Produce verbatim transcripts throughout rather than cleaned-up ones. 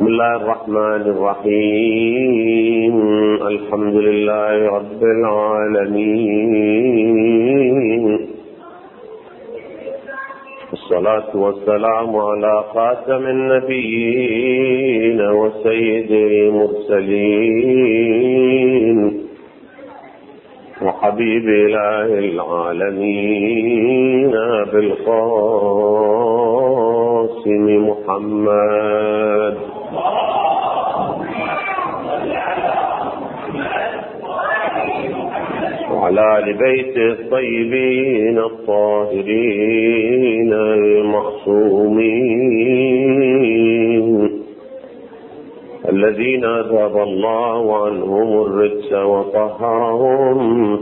بسم الله الرحمن الرحيم. الحمد لله رب العالمين، والصلاة والسلام على خاتم النبيين وسيد المرسلين وحبيب إله العالمين بالقاسم محمد وعلى آل بيته الطيبين الطاهرين المعصومين الذين أذهب الله عنهم الرجس وطهرهم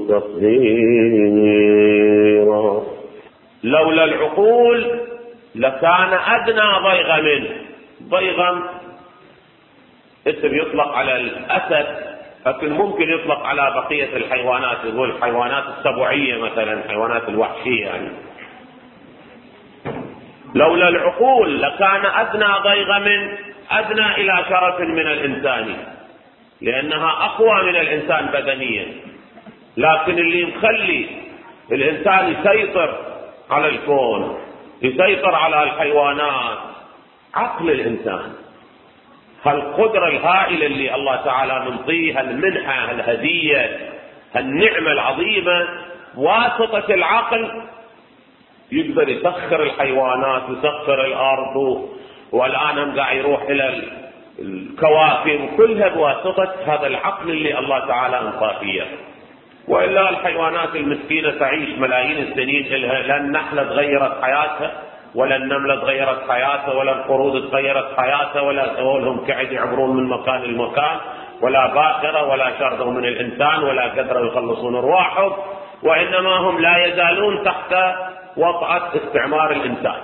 تطهيرا. لولا العقول لكان أدنى ضيغم. ضيغم اسم يطلق على الأسد، لكن ممكن يطلق على بقية الحيوانات، يقول الحيوانات السبوعية مثلا، الحيوانات الوحشية يعني. لولا العقول لكان أدنى ضيغم، أدنى إلى شرف من الإنسان، لأنها أقوى من الإنسان بدنيا. لكن اللي مخلي الإنسان يسيطر على الكون، يسيطر على الحيوانات، عقل الإنسان، هالقدرة الهائلة اللي الله تعالى منطيها، المنحة، الهدية، النعمة العظيمة، واسطة العقل يقدر يسخر الحيوانات، يسخر الأرض، والآن هم قاعد يروح إلى الكواكب، كلها بواسطة هذا العقل اللي الله تعالى انطاه فيه. وإلا الحيوانات المسكينة تعيش ملايين السنين، لا النحلة تغيرت حياتها، ولا النملة تغيرت حياتها، ولا القرود تغيرت حياتها، ولا سوولهم قاعد يعبرون من مكان لمكان، ولا باخرة، ولا شردوا من الإنسان، ولا قدروا يخلصون أرواحهم، وإنما هم لا يزالون تحت وطأة استعمار الإنسان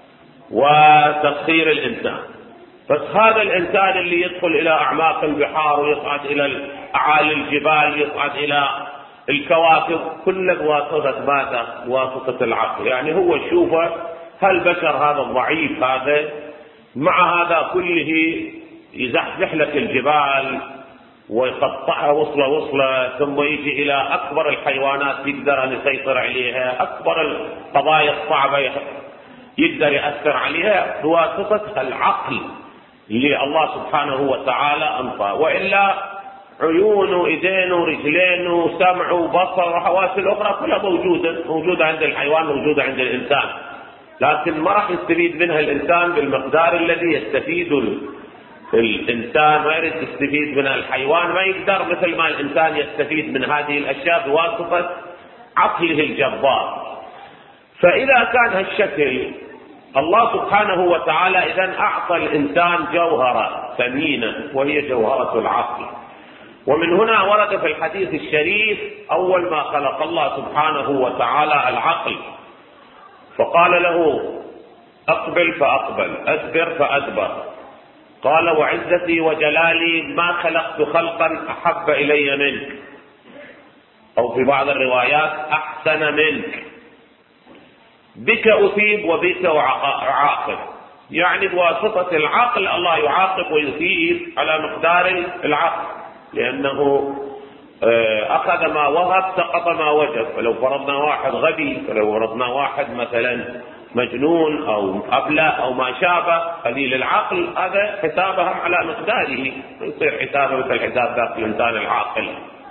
وتسخير الإنسان. بس هذا الإنسان اللي يدخل إلى أعماق البحار، ويصعد إلى أعالي الجبال، يصعد إلى الكواكب، كله بواسطة ماذا؟ بواسطة العقل. يعني هو شوفه هالبشر هذا الضعيف هذا، مع هذا كله يزحزح لك الجبال ويقطعها وصلة وصلة، ثم يجي إلى أكبر الحيوانات يقدر أن يسيطر عليها، أكبر القضايا الصعبة يقدر يأثر عليها بواسطة العقل اللي الله سبحانه وتعالى أنطاه. وإلا عيون وإيدين ورجلين وسمع وبصر وحواس الأخرى كلها موجودة موجودة عند الحيوان، موجودة عند الإنسان، لكن ما راح يستفيد منها الإنسان بالمقدار الذي يستفيد الإنسان. ما يريد يستفيد من الحيوان، ما يقدر مثل ما الإنسان يستفيد من هذه الأشياء بواسطة عقله الجبار. فإذا كان هالشكل، الله سبحانه وتعالى إذن أعطى الإنسان جوهرة ثمينة، وهي جوهرة العقل. ومن هنا ورد في الحديث الشريف أول ما خلق الله سبحانه وتعالى العقل، فقال له أقبل فأقبل، أدبر فأدبر. قال وعزتي وجلالي ما خلقت خلقا أحب إلي منك، أو في بعض الروايات أحسن منك، بك أثيب وبك أعاقب. يعني بواسطة العقل الله يعاقب ويثيب على مقدار العقل، لأنه أخذ ما وهب سقط ما وجب. فلو فرضنا واحد غبي، فلو فرضنا واحد مثلا مجنون أو أبلة أو ما شابه قليل العقل، هذا حسابهم على مقداره، يصير حسابه مثل حساب ذاك الإنسان العاقل.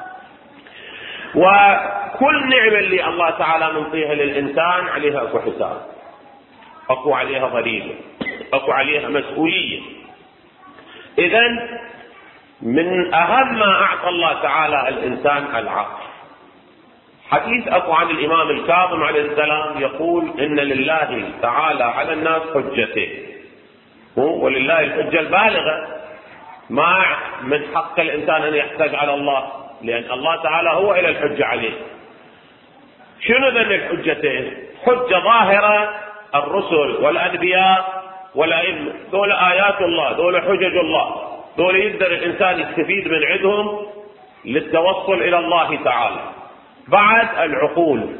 وكل نعمة اللي الله تعالى منطيها للإنسان عليها أكو حساب، أكو عليها ضريبة، أكو عليها مسؤولية. إذن من أهم ما أعطى الله تعالى الإنسان العقل. حديث أكو عن الإمام الكاظم عليه السلام يقول إن لله تعالى على الناس حجتين، ولله الحجة البالغة، ما من حق الإنسان أن يحتاج على الله، لأن الله تعالى هو إلى الحجة عليه. شنو ذن الحجتين؟ حجة ظاهرة الرسل والأنبياء والأئمة، دول آيات الله، دول حجج الله، دول يقدر الإنسان يستفيد من عندهم للتوصل إلى الله تعالى. بعد العقول،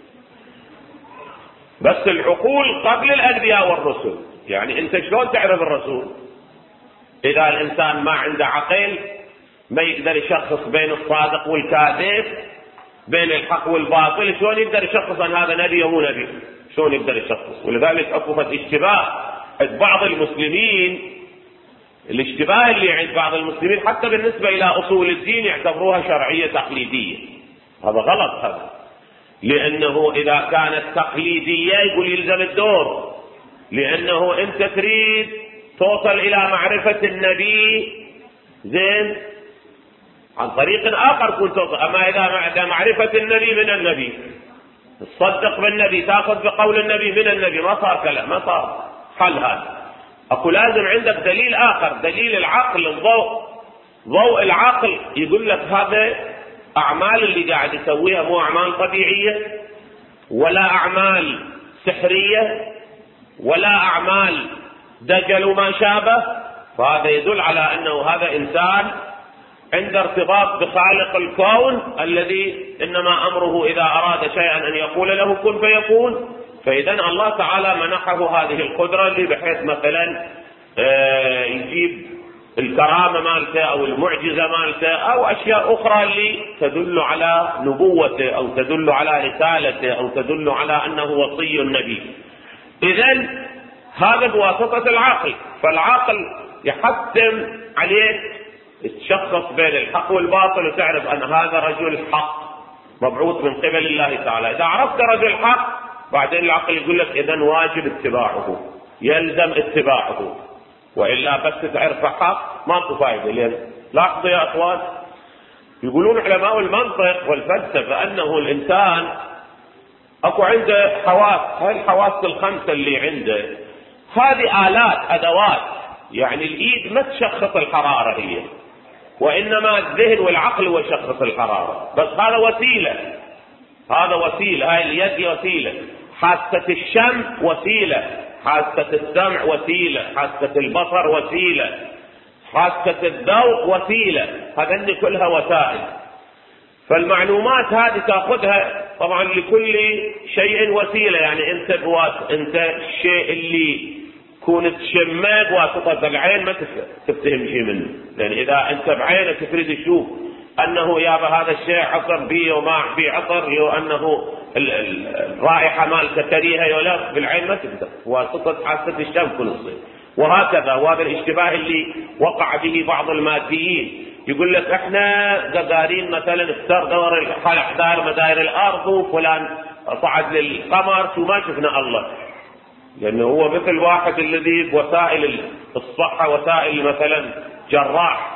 بس العقول قبل الأنبياء والرسل. يعني أنت شلون تعرف الرسول؟ إذا الإنسان ما عنده عقل ما يقدر يشخص بين الصادق والكاذب، بين الحق والباطل، شلون يقدر يشخص أن هذا نبي ومو نبي؟ شلون يقدر يشخص؟ ولذلك أكو اشتباه عند بعض المسلمين، الاشتباه اللي عند بعض المسلمين حتى بالنسبة إلى أصول الدين يعتبروها شرعية تقليدية. هذا غلط هذا، لأنه إذا كانت تقليدية يقول يلزم الدور، لأنه أنت تريد توصل إلى معرفة النبي زين عن طريق آخر كنت توصل. أما إذا معرفة النبي من النبي تصدق بالنبي تأخذ بقول النبي من النبي ما صار كلام، ما صار حل هذا. أكو لازم عندك دليل آخر، دليل العقل، الضوء، ضوء العقل يقول لك هذا أعمال اللي قاعد يسويها مو أعمال طبيعية ولا أعمال سحرية ولا أعمال دجل وما شابه، فهذا يدل على أنه هذا إنسان عنده ارتباط بخالق الكون الذي إنما أمره إذا أراد شيئا أن يقول له كن فيكون. فإذا الله تعالى منحه هذه القدرة اللي بحيث مثلا يجيب الكرامة مالته أو المعجزة مالته أو أشياء أخرى اللي تدل على نبوته أو تدل على رسالته أو تدل على أنه وصي النبي. إذن هذا بواسطة العقل، فالعقل يحتم عليك تشخص بين الحق والباطل وتعرف أن هذا رجل حق مبعوث من قبل الله تعالى. إذا عرفت رجل حق بعدين العقل يقول لك إذن واجب اتباعه، يلزم اتباعه، وإلا بس تعرف حق ما له فائدة. لأن لاحظوا يا أخوان، يقولون علماء المنطق والفلسفة أنه الإنسان أكو عنده حواس، هاي الحواس الخمسة اللي عنده هذه آلات أدوات، يعني الإيد ما تشخص الحرارة هي، وإنما الذهن والعقل هو يشخص الحرارة، بس هذا وسيلة، هذا وسيلة، هاي اليد وسيلة، حاسة الشم وسيلة، حاسة السمع وسيلة، حاسة البصر وسيلة، حاسة الذوق وسيلة، هذه كلها وسائل. فالمعلومات هذه تأخذها طبعا لكل شيء وسيلة، يعني أنت بواس أنت الشيء اللي كون تشمه بواسطة العين ما تفتهم شيء منه، لأن إذا أنت بعينك تريد تشوف أنه يابا هذا الشيء عطر بيه وما فيه عطر، يو أنه الرائحة مالته كريهة يولا بالعين ما تقدر، واسطة حاسة الشم كل شيء. وهكذا، وهذا الاشتباه اللي وقع به بعض الماديين، يقول لك احنا قدارين مثلا افتر دور حدار مداير الارض وفلان صعد للقمر وما شفنا الله، لانه هو مثل واحد الذي بوسائل الصحة، وسائل مثلا جراح،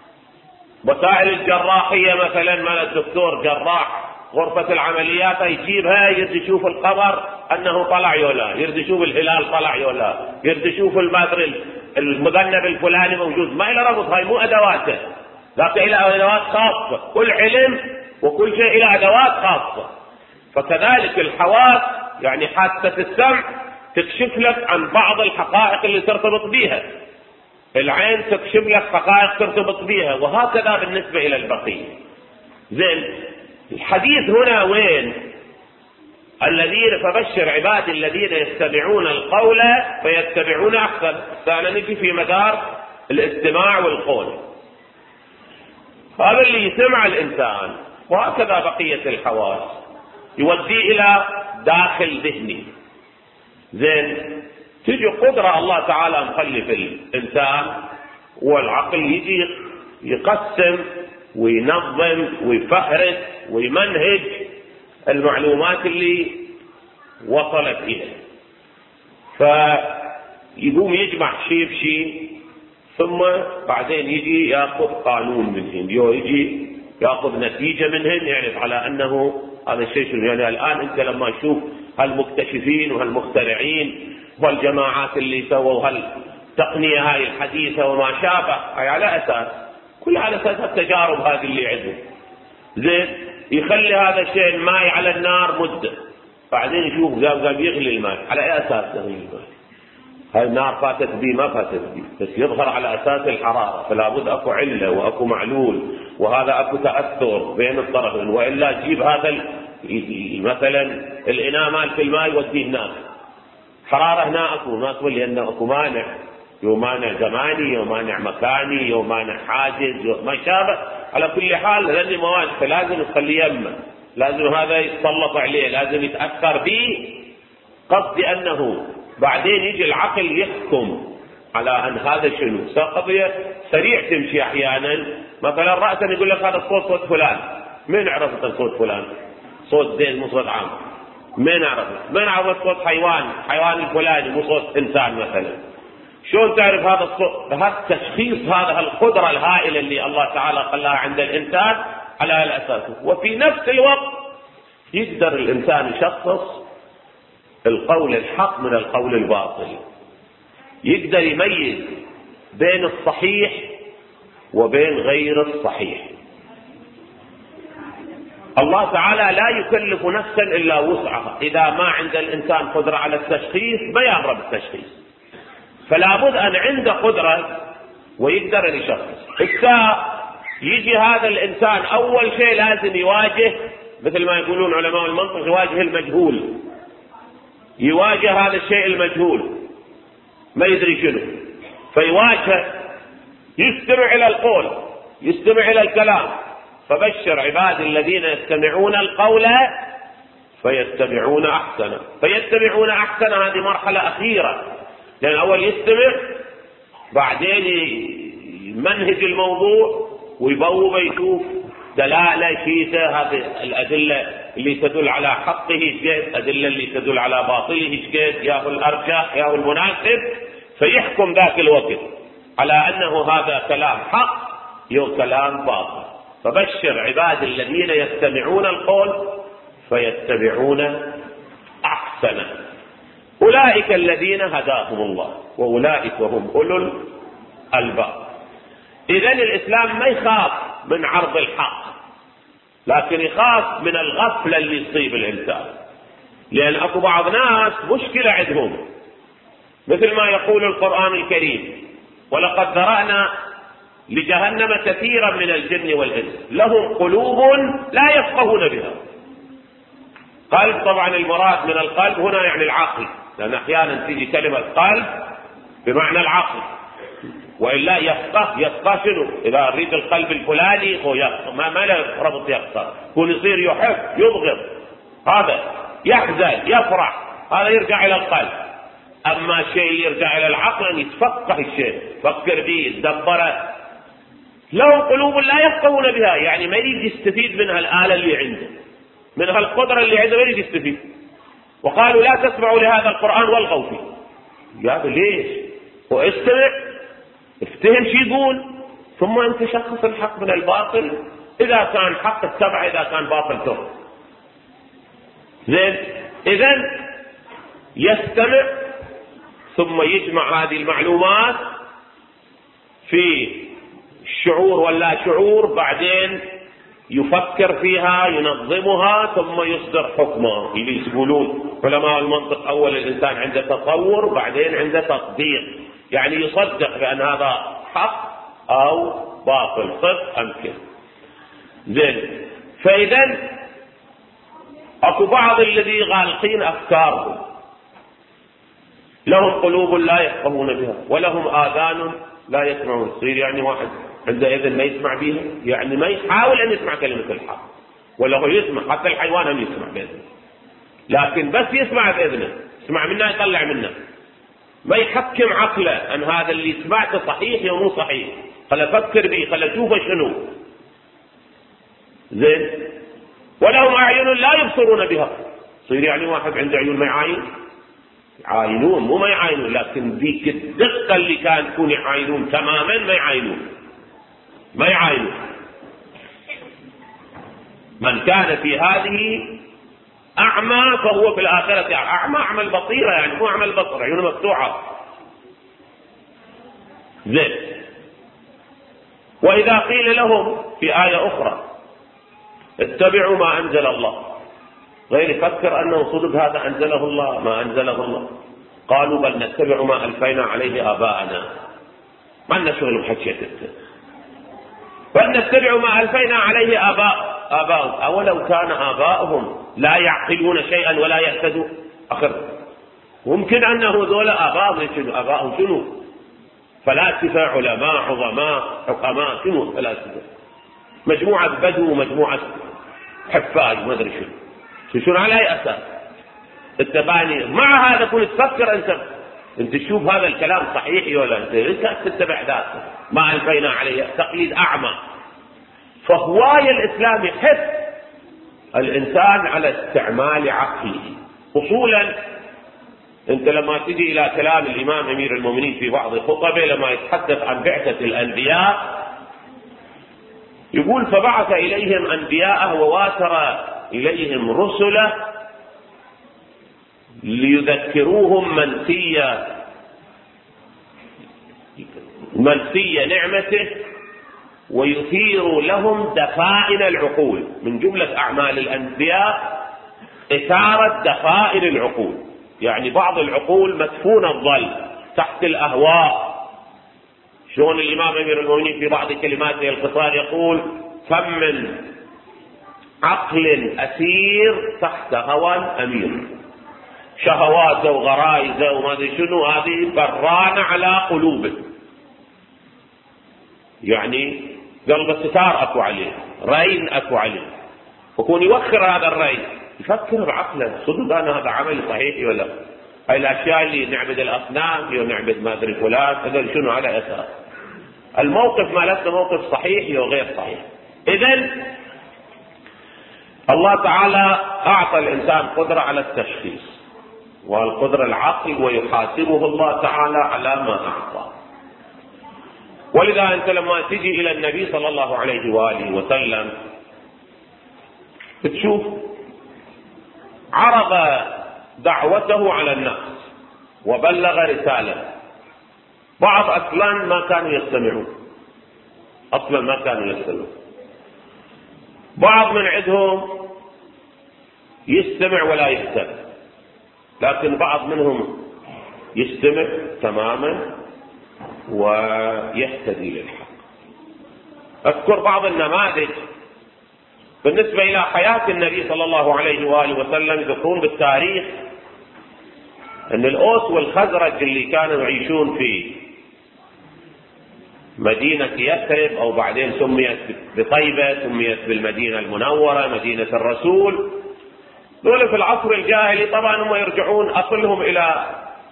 وسائل الجراحية مثلا مال الدكتور جراح غرفة العمليات يجيبها يرد يشوف القمر انه طلع يولا، يرد يشوف الهلال طلع يولا، يرد يشوف المادر المذنب الفلاني موجود، ما إلى ربط، هاي مو ادواته، لكن إلى أدوات خاصة، كل علم وكل شيء إلى أدوات خاصة. فكذلك الحواس، يعني حاسة السمع تكشف لك عن بعض الحقائق اللي ترتبط بها، العين تكشف لك حقائق ترتبط بها، وهكذا بالنسبة إلى البقية. زين، الحديث هنا وين؟ الذين فبشر عبادي الذين يستمعون القول فيتبعون أحسن. فأنا نجي في مدار الاستماع والقول، هذا اللي يسمع الإنسان، وهكذا بقية الحواس يودي إلى داخل ذهني. زين، تجي قدرة الله تعالى مخلي في الإنسان، والعقل يجي يقسم وينظم ويفهرس ويمنهج المعلومات اللي وصلت إليه، فيقوم يجمع شيء بشيء، ثم بعدين يجي ياخذ قانون منهن، يجي ياخذ نتيجة منهن، يعرف على أنه هذا الشيء شنو. يعني الآن أنت لما تشوف هالمكتشفين وهالمخترعين والجماعات اللي سووا هالتقنية هاي الحديثة وما شابه، هاي على أساس كل على أساس التجارب هذه اللي عندهم. زين، يخلي هذا الشيء الماء على النار مدة، بعدين يشوف قام قام يغلي الماء، على أي أساس يغلي الماء؟ هاي النار فاتت بي ما فاتت بي، بس يظهر على أساس الحرارة، فلا بد أكو علة وأكو معلول، وهذا أكو تأثر بين الطرفين، وإلا تجيب هذا مثلا الإناء مال في الماء يوديه هناك، حرارة هنا أكو ما تقول لأنه أكو مانع، يو مانع زماني، يو مانع مكاني، يو مانع حاجز، ما شابه. على كل حال هذه مواد فلازم تخليه يمه، لازم هذا يتسلط عليه، لازم يتأثر به، قصد أنه بعدين يجي العقل يحكم على أن هذا شنو. قضية سريع تمشي أحيانا، مثلا رأسا يقول لك هذا الصوت صوت فلان، من عرفت صوت فلان؟ صوت زين مو صوت عام. من عرفت؟ من عرفت صوت حيوان، حيوان الفلاني مو صوت إنسان مثلا. شلون تعرف هذا الصوت؟ هذا التشخيص، هذا القدرة الهائلة اللي الله تعالى خلاها عند الإنسان على الأساس. وفي نفس الوقت يقدر الإنسان يشخص القول الحق من القول الباطل، يقدر يميز بين الصحيح وبين غير الصحيح. الله تعالى لا يكلف نفسا إلا وسعها، إذا ما عند الإنسان قدرة على التشخيص ما يأمر بالتشخيص، فلا بد أن عنده قدرة ويقدر أن يشخص. إذا يجي هذا الإنسان أول شيء لازم يواجه، مثل ما يقولون علماء المنطق، يواجه المجهول، يواجه هذا الشيء المجهول ما يدري شنو، فيواجه، يستمع إلى القول، يستمع إلى الكلام. فبشر عباد الذين يستمعون القول فيتبعون أحسنه. فيتبعون أحسنه هذه مرحلة أخيرة، لأن أول يستمع، بعدين يمنهج الموضوع ويبوب يشوف دلالة شيته، هذه الأدلة اللي تدل على حقه شيء، الأدلة اللي تدل على باطله شيء، ياهو الأرجح ياهو المناسب، فيحكم ذاك الوقت على أنه هذا كلام حق يو كلام باطل. فبشر عباد الذين يستمعون القول فيتبعون أحسنه، أولئك الذين هداهم الله وأولئك هم أولو الألباب. إذن الإسلام ما يخاف من عرض الحق، لكن يخاف من الغفلة اللي تصيب الإنسان، لأن أكو بعض ناس مشكلة عندهم، مثل ما يقول القرآن الكريم: ولقد ذرأنا لجهنم كثيرا من الجن والإنس لهم قلوب لا يفقهون بها. قلب طبعا المراد من القلب هنا يعني العقل، لأن أحيانا تيجي كلمة قلب بمعنى العقل، وإلا يفقه. يفقه شنو؟ إذا أريد القلب الفلاني هو يفقه، ما, ما له ربط يفقه، يكون يصير يحب يبغض، هذا يحزن يفرح، هذا يرجع إلى القلب. أما شيء يرجع إلى العقل أن يتفقه الشيء، فكر به يتدبره. لهم قلوب لا يفقهون بها، يعني ما يريد يستفيد منها الآلة اللي عنده، من هالقدرة اللي عنده ما يريد يستفيد. وقالوا لا تسمعوا لهذا القرآن والغوا فيه. قالوا ليش؟ واستمع، افتهم شي يقول، ثم انت شخص الحق من الباطل، اذا كان حق اتبع، اذا كان باطل ترك. زين، اذن يستمع ثم يجمع هذه المعلومات في الشعور ولا شعور، بعدين يفكر فيها ينظمها ثم يصدر حكمه. اللي يقولون علماء المنطق أول الإنسان عنده تصور بعدين عنده تطبيق، يعني يصدق بأن هذا حق أو باطل، صدق أم كذب. زين، فإذا أكو بعض الذي غالقين أفكارهم، لهم قلوب لا يفقهون بها ولهم آذان لا يسمعون. يصير يعني واحد عنده إذن ما يسمع بها، يعني ما يحاول أن يسمع كلمة الحق، ولا هو يسمع، حتى الحيوان هم يسمع بإذنه، لكن بس يسمع بإذنه، يسمع منه يطلع منه، ما يحكم عقله أن هذا اللي سمعته صحيح أو مو صحيح، خل أفكر به، خل أشوفه شنو. زين، ولهم أعين لا يبصرون بها. يصير يعني واحد عنده عيون ما يعاين، يعاينون مو ما يعاينون، لكن ذيك الدقة اللي كان يكون يعاينون تماما ما يعاينون، ما يعاينون. من كان في هذه أعمى فهو في الآخرة أعمى. أعمى البصيرة يعني مو أعمى البصر، عيونه مفتوحة. زين، وإذا قيل لهم في آية أخرى اتبعوا ما أنزل الله، غير يفكر أنه صدق هذا أنزله الله ما أنزله الله، قالوا بل نتبع ما ألفينا عليه آباءنا، ما لنا شغل بحكيتك، بل نتبع ما ألفينا عليه آباء آباءهم أولو كان آباؤهم لا يعقلون شيئا ولا يهتدون. أخر ممكن أنه ذولا آباءهم شنو؟ آباءهم شنو؟ فلاسفة علماء عظماء حكماء، شنو فلاسفة؟ مجموعة بدو ومجموعة حفاظ ما ادري شنو، شنو على اي اساس؟ انت باني مع هذا كنت تفكر انت انت تشوف هذا الكلام صحيح ولا انت انت تتبع ذاته، ما الفينا عليه تقليد اعمى. فهواية الاسلام يحث الانسان على استعمال عقله. اصولا انت لما تجي الى كلام الامام امير المؤمنين في بعض خطبه لما يتحدث عن بعثة الانبياء يقول: فبعث اليهم انبياءه وواتر اليهم رسله ليذكروهم منسية منسية نعمته ويثير لهم دفائن العقول. من جملة أعمال الأنبياء إثارة دفائن العقول، يعني بعض العقول مدفونة الظل تحت الأهواء. شلون الإمام أمير المؤمنين في بعض كلماته القصار يقول: كم من عقل أسير تحت هوى أمير، شهواته وغرائزه وما ادري شنو هذه برانه على قلوبه، يعني قلب الستار اكو عليه، رين اكو عليه، وكون يوخر هذا الرين يفكر بعقله صدق انا هذا عمل صحيح ولا؟ هاي الاشياء اللي نعبد الاصنام ونعبد ما ادري فلان هذا شنو على اساس؟ الموقف مالتنا موقف صحيح وغير صحيح. اذا الله تعالى اعطى الانسان قدره على التشخيص والقدرة العقل، ويحاسبه الله تعالى على ما أعطى. ولذا أنت لما تجي إلى النبي صلى الله عليه وآله وسلم تشوف عرض دعوته على الناس وبلغ رسالة. بعض أصلا ما كانوا يستمعون، أصلا ما كانوا يستمعون. بعض من عندهم يستمع ولا يهتم، لكن بعض منهم يستمع تماما ويهتدي للحق. اذكر بعض النماذج بالنسبة إلى حياة النبي صلى الله عليه وآله وسلم. يذكرون بالتاريخ أن الأوس والخزرج اللي كانوا يعيشون في مدينة يثرب أو بعدين سميت بطيبة، سميت بالمدينة المنورة مدينة الرسول، دول في العصر الجاهلي طبعا هم يرجعون أصلهم إلى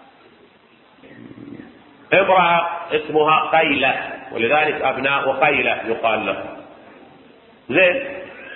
امرأة اسمها قيلة، ولذلك أبناء قيلة يقال له. زين،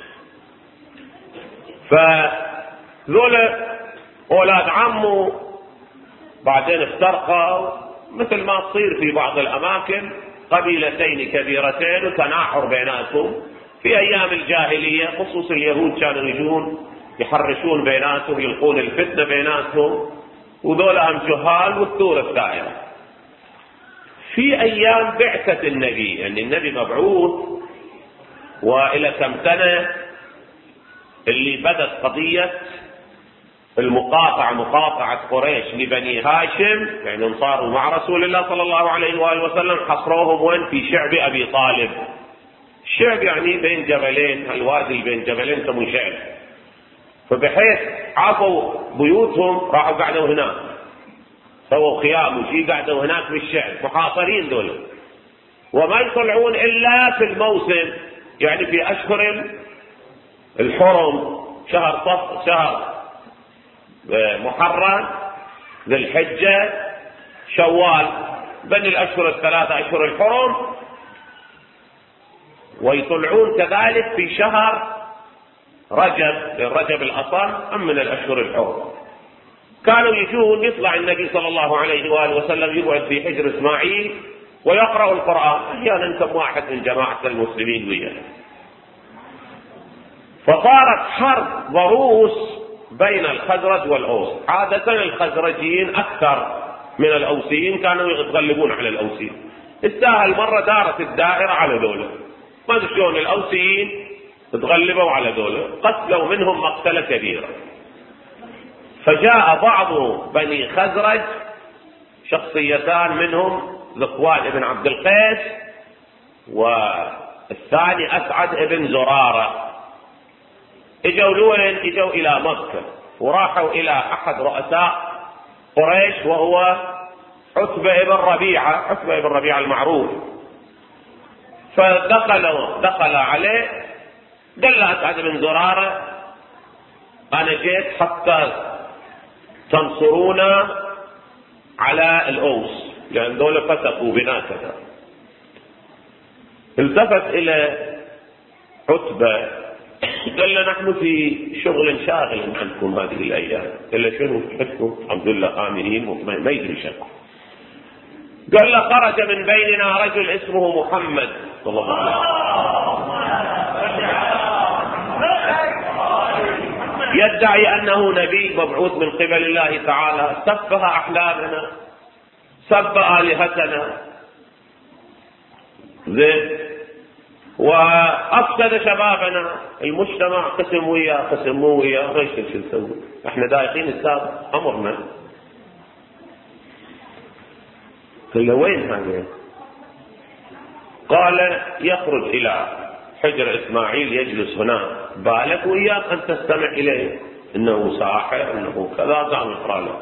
فذول أولاد عمه بعدين افترقوا، مثل ما تصير في بعض الأماكن قبيلتين كبيرتين وتناحر بيناتهم في أيام الجاهلية. خصوص اليهود كانوا يجون يحرشون بيناتهم، يلقون الفتنة بيناتهم، وذول هم جهال والثورة الدائرة. في أيام بعثة النبي، يعني النبي مبعوث وإلى كم سنة اللي بدت قضية المقاطعة، مقاطعة قريش لبني هاشم، يعني صاروا مع رسول الله صلى الله عليه وآله وسلم، حصروهم وين؟ في شعب أبي طالب. الشعب يعني بين جبلين، الوادي اللي بين جبلين سموه شعب. فبحيث عطوا بيوتهم راحوا قعدوا هناك، سووا خيام وشي قعدوا هناك بالشعب، محاصرين دول، وما يطلعون إلا في الموسم، يعني في أشهر الحرم، شهر صف شهر محرم، ذي الحجة، شوال، بين الأشهر الثلاثة أشهر الحرم. ويطلعون كذلك في شهر رجب، رجب الأصل أم من الأشهر الحرم. كانوا يجون يطلع النبي صلى الله عليه وآله وسلم يقعد في حجر إسماعيل ويقرأ القرآن، أحيانا كم واحد من جماعة المسلمين وياه. فصارت حرب ضروس بين الخزرج والأوس. عادة الخزرجيين أكثر من الأوسيين، كانوا يتغلبون على الأوسيين. الساهل مرة دارت الدائرة على دولة، ما ادري شلون الأوسيين تغلبوا على دولة، قتلوا منهم مقتلة كبيرة. فجاء بعض بني خزرج، شخصيتان منهم ذكوان ابن عبد القيس والثاني أسعد ابن زرارة، اجوا لوين؟ اجوا الى مكة، وراحوا الى احد رؤساء قريش وهو عتبة بن ربيعة، عتبة بن ربيعة المعروف، فدخل دخل عليه قال له أسعد بن زرارة أنا جيت حتى تنصرونا على الأوس لأن دول فتقوا بنا كذا. التفت إلى عتبة قال له نحن في شغل شاغل عنكم هذه الأيام. قال له شنو تحكوا؟ الحمد لله آمنين ما يدري شك. قال له خرج من بيننا رجل اسمه محمد صلى الله عليه وسلم يدعي أنه نبي مبعوث من قبل الله تعالى، سفه أحلامنا، سب آلهتنا، زين، وأفسد شبابنا. المجتمع قسم وياه قسم مو وياه، ما يشتغل شو نسوي؟ احنا دايقين السابق أمرنا. قال له وين هذا؟ قال يخرج إلى حجر إسماعيل يجلس هنا، بالك وإياك أن تستمع إليه، إنه ساحر إنه كذا. زعم يقرأ له.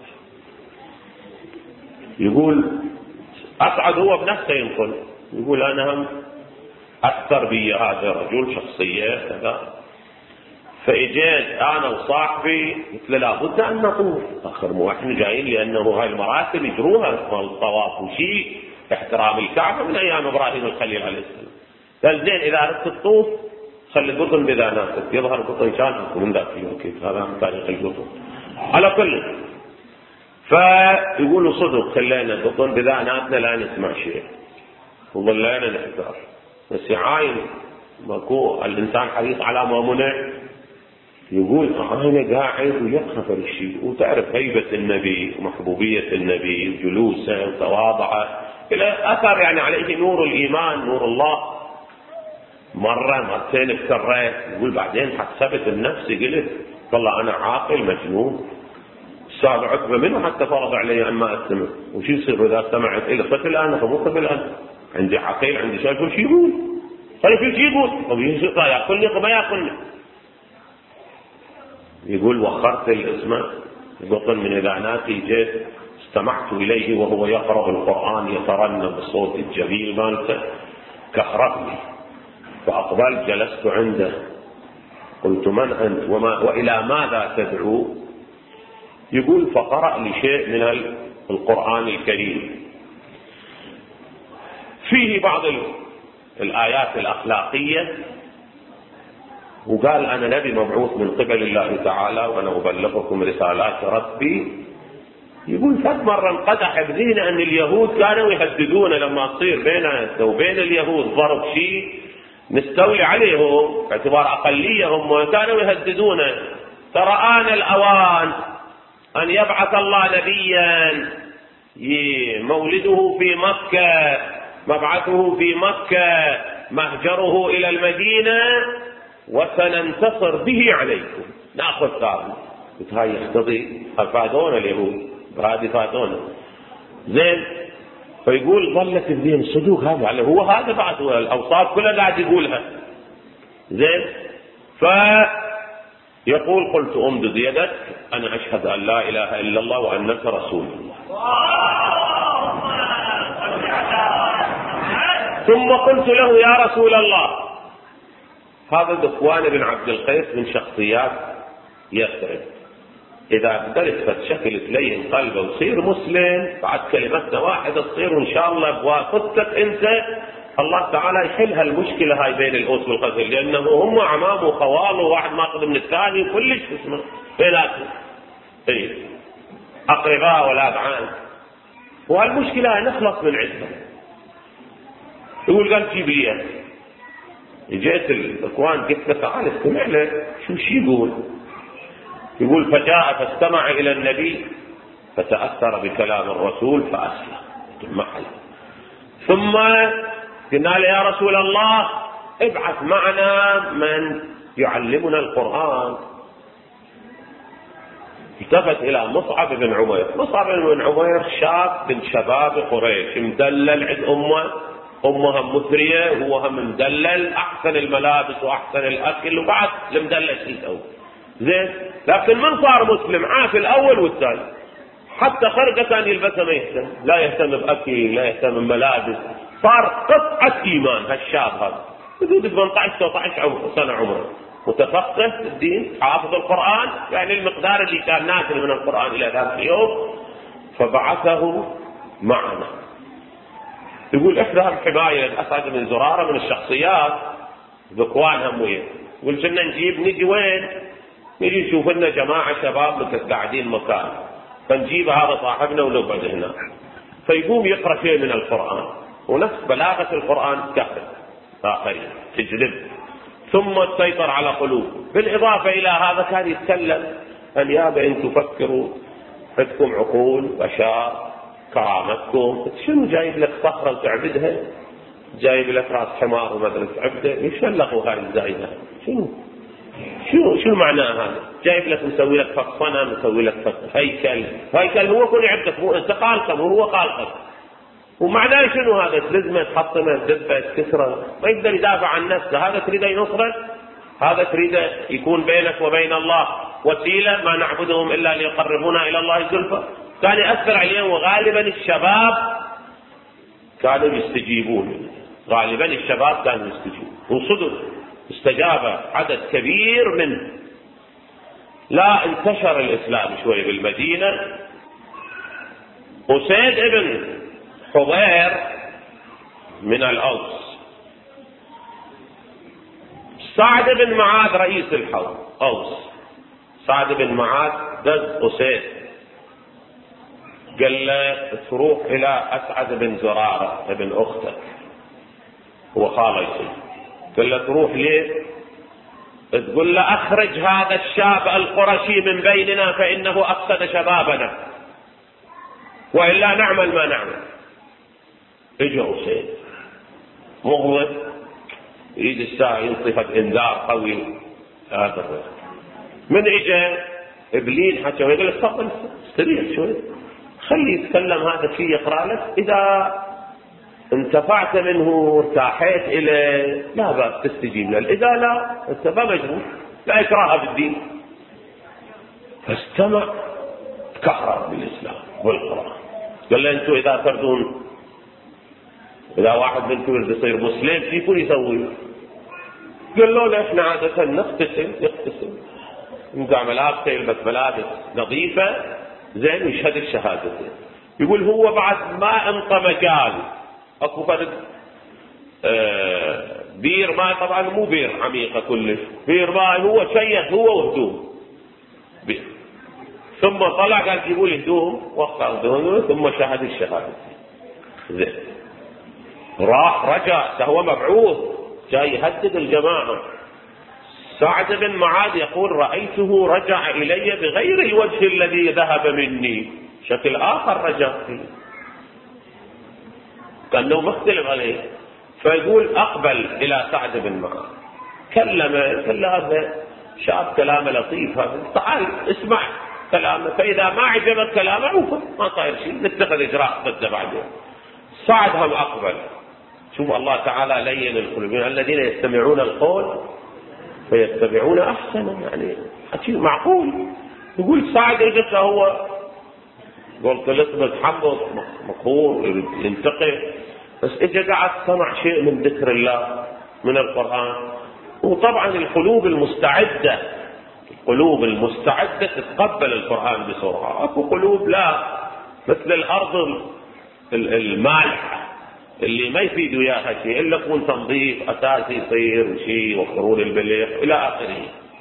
يقول أسعد هو بنفسه ينقل، يقول أنا هم أثر بي هذا الرجل شخصية كذا، فإجيت أنا وصاحبي قلت له لابد أن نطوف. آخر مو إحنا جايين لأنه هاي المراتب يجروها الطواف وشيء احترام الكعبة من أيام إبراهيم الخليل عليه السلام. قال زين إذا أردت الطوف خلي القطن بذاناتك، يظهر القطن كان من ذاك اليوم كيف هذا من تاريخ القطن على كل. فيقولوا صدق خلينا القطن بذاناتنا لا نسمع شيء وظلينا نحتار، بس عاين ماكو الإنسان حريص على ما منع. يقول أنا قاعد ويخفر الشيء، وتعرف هيبة النبي ومحبوبية النبي وجلوسه وتواضعه إلى أثر يعني عليه نور الإيمان نور الله. مرة مرتين اكتريت. يقول بعدين حسبت النفس قلت والله أنا عاقل مجنون. السابع عتبة منه حتى فرض علي أن ما أستمع. وش يصير إذا استمعت إلى قتل أنا فمو قتل أنا، عندي عقيل عندي شايف كل شيء يقول، خلي كل شيء يقول. طب يصير يأكلني وما يأكلني. يقول وخرت الاسم بطن من إذاناتي، جيت استمعت إليه وهو يقرأ القرآن يترنم بالصوت الجميل مالته كهربني، فأقبلت جلست عنده قلت من أنت وما وإلى ماذا تدعو؟ يقول فقرأ لي شيء من القرآن الكريم فيه بعض الآيات الأخلاقية، وقال أنا نبي مبعوث من قبل الله تعالى وأنا أبلغكم رسالات ربي. يقول فد مرة انقدح بذهنه أن اليهود كانوا يهددون لما تصير بيننا وبين اليهود ضرب شيء نستولي عليهم باعتبار أقلية هم، وكانوا يهددون ترى آن الأوان أن يبعث الله نبيا مولده في مكة مبعثه في مكة مهجره إلى المدينة وسننتصر به عليكم نأخذ ثابت. هاي يقتضي فادونا اليهود هذه فادونا زين. فيقول ظلت الذهن صدوق هذا على هو هذا بعد الأوصاف كلها قاعد يقولها زين. فيقول قلت أمدد يدك أنا أشهد أن لا إله إلا الله وأنك رسول الله. ثم قلت له يا رسول الله هذا ذكوان بن عبد القيس من شخصيات يثرب، إذا قدرت فتشكل تلين قلبه وتصير مسلم بعد كلمتنا واحدة تصير إن شاء الله بواسطتك أنت الله تعالى يحل هالمشكلة هاي بين الأوس والخزرج، لأنه هم أعمام وخوال وواحد ما أخذ من الثاني وكلش اسمه بيناتهم إيه أقرباء ولا أبعاد، وهالمشكلة نخلص من عندها. يقول قال جيب لي جيت الإخوان قلت له تعال استمع له شو شي يقول. يقول فجاء فاستمع إلى النبي فتأثر بكلام الرسول فأسلم معه. ثم قلنا له يا رسول الله ابعث معنا من يعلمنا القرآن. التفت إلى مصعب بن عمير. مصعب بن عمير شاب من شباب قريش مدلل عند أمه، أمها مثرية وهو هم مدلل أحسن الملابس وأحسن الأكل وبعد المدلل شيء أول زين. لكن من صار مسلم عاف الأول والثاني حتى خرقة كان يلبسها ما يهتم، لا يهتم بأكل، لا يهتم بملابس، صار قطعة إيمان هالشاب هذا حدود ثمانية عشر تسعة عشر سنة عمره، متفقه في الدين، حافظ القرآن، يعني المقدار اللي كان نازل من القرآن إلى ذلك اليوم. فبعثه معنا. يقول إحدى الحماية الأسعد بن زرارة من الشخصيات ذكوانها مويه، يقول كنا نجيب نجي وين؟ نجي نشوف لنا جماعة شباب مثل قاعدين مكان، فنجيب هذا صاحبنا ونقعد هنا، فيقوم يقرأ شيء من القرآن ونفس بلاغة القرآن كهل آخرين تجذب، ثم تسيطر على قلوب. بالإضافة إلى هذا كان يتكلم أن يابا أن تفكروا، عندكم عقول بشر، كرامتكم، شنو جايب لك صخرة وتعبدها؟ جايب لك راس حمار وما ادري تعبده؟ يشلقوا هاي الزايدة، شنو شنو شنو معناه هذا؟ جايب لك مسوي لك فك صنم، مسوي لك فك هيكل، هيكل هو كل يعبدك، مو انت خالقه، وهو خالقك. ومعناه شنو هذا؟ تلزمه، تحطمه، تدبه، تكسره، ما يقدر يدافع عن نفسه. هذا تريده ينصرك؟ هذا تريده يكون بينك وبين الله وسيله؟ ما نعبدهم الا ليقربونا الى الله زلفى. كان يأثر عليهم، وغالبا الشباب كانوا يستجيبون، غالبا الشباب كانوا يستجيبون، وصدق استجاب عدد كبير منه. لا انتشر الإسلام شوي بالمدينة. أسيد ابن حضير من الأوس، سعد بن معاذ رئيس الأوس، سعد بن معاذ دز أسيد، قال له تروح إلى أسعد بن زرارة ابن أختك، هو خاله يصير، قال له تروح ليه؟ تقول له أخرج هذا الشاب القرشي من بيننا فإنه أفسد شبابنا، وإلا نعمل ما نعمل. اجى أسيد مغضب، يريد الساعة ينطفت إنذار قوي هذا الرجل. من اجى إبلين حكى ويقول له تفضل استريح شوي، خلي يتكلم هذا شيء يقرأ لك، إذا انتفعت منه وارتاحيت إليه لا بأس تستجيب له، إذا لا أنت ما مجبور، لا إكراه بالدين. فاستمع تكهرب بالإسلام والقرآن. قال له أنتم إذا تردون، إذا واحد منكم يريد يصير مسلم كيف يسوي؟ قال له لا إحنا عادة نغتسل نغتسل نزع ملابسه، يلبس ملابس نظيفة زين ويشهد الشهادتين. يقول هو بعد ما انطى مجال، اكو فرد آه بير ماء، طبعا مو بير عميقة كلش، بير ماء هو شيخ هو وهدوم بير، ثم طلع قال جيبوا لي هدوم، وقع هدوم ثم شهد الشهادة زين. راح رجع، هو مبعوث جاي يهدد الجماعة. سعد بن معاذ يقول رأيته رجع إلي بغير الوجه الذي ذهب مني، شكل آخر رجع فيه كأنه مختلف عليه. فيقول أقبل إلى سعد بن معاذ، كلمه، قال له هذا شاب كلامه لطيف، هذا تعال اسمع كلامه، فإذا ما عجبك كلامه عوفه، ما صاير شيء، نتخذ إجراء ضده بعدين. سعد هم أقبل. شوف الله تعالى لين القلوب، الذين يستمعون القول فيتبعون أحسنه، يعني أكيد معقول. يقول سعد رجت هو قلت له متحمس مقهور ينتقل، بس اجى قاعد سمع شيء من ذكر الله من القرآن. وطبعا القلوب المستعدة، القلوب المستعدة تتقبل القرآن بسرعة. اكو قلوب لا، مثل الأرض المالحة اللي ما يفيد وياها شيء الا يكون تنظيف اساسي يصير وشيء يوفرون الملح الى اخره.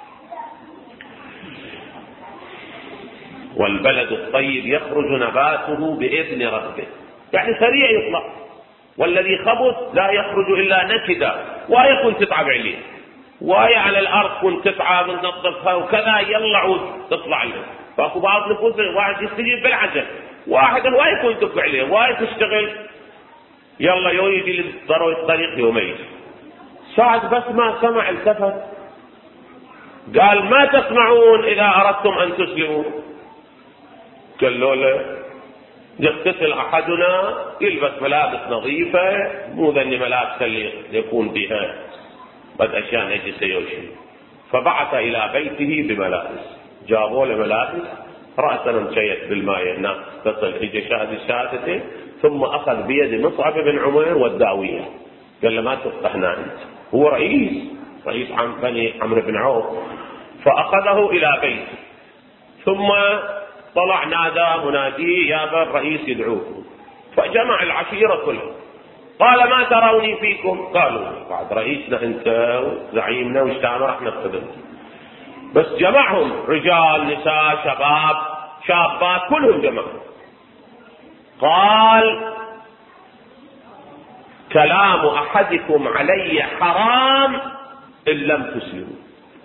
والبلد الطيب يخرج نباته باذن ربه، يعني سريع يطلع، والذي خبث لا يخرج الا نكدا، وهي كنت تتعب عليه، وهي على الارض كنت تتعب تنظفها وكذا، يلا تطلع له. فاكو بعض النفوس واحد يستجيب بالعجل، واحد هواي كنت تدق عليه، واي تشتغل، يلا يوم يجي ضروري الطريق يومين. سعد بس ما سمع التفت قال ما تسمعون إذا أردتم أن تسلموا؟ قال له يغتسل أحدنا يلبس ملابس نظيفة، مو ذني ملابس اللي يكون بها بد أشياء نجسة يوشي. فبعث إلى بيته بملابس، جابوا له ملابس رأسا مشيت بالماء الناس تصل إجا شاهد الشهادتين، ثم أخذ بيد مصعب بن عمير والداوية، قال له ما تفتحنا أنت، هو رئيس رئيس عم بني عمرو بن عوف، فأخذه إلى بيته، ثم طلع نادى مناديه يا ابا الرئيس يدعوكم، فجمع العشيرة كلها، قال ما تروني فيكم؟ قالوا بعد رئيسنا انت وزعيمنا واشتعنا راح نقتدم، بس جمعهم رجال نساء شباب شابات كلهم جمعهم. قال كلام احدكم علي حرام ان لم تسلموا.